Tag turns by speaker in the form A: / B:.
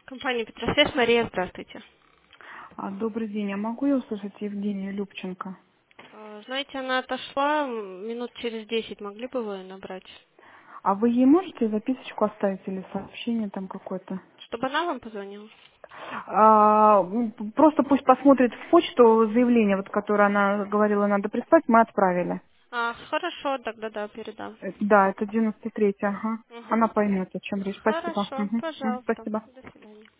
A: Компания Петросвязь, Мария, здравствуйте.
B: Добрый день. А могу я услышать Евгению Любченко?
A: Знаете, она отошла минут через 10. Могли бы вы набрать?
B: А вы ей можете записочку оставить или сообщение там какое-то?
A: Чтобы она вам позвонила?
B: Просто пусть посмотрит в почту заявление, вот, которое она говорила, надо прислать, мы отправили.
A: Хорошо, тогда да, передам.
B: Да, это 93-й, ага.
A: Угу.
B: Она поймет, о чем речь. Спасибо.
A: Хорошо,
B: Мгм.
A: пожалуйста.
B: Спасибо.
A: До свидания.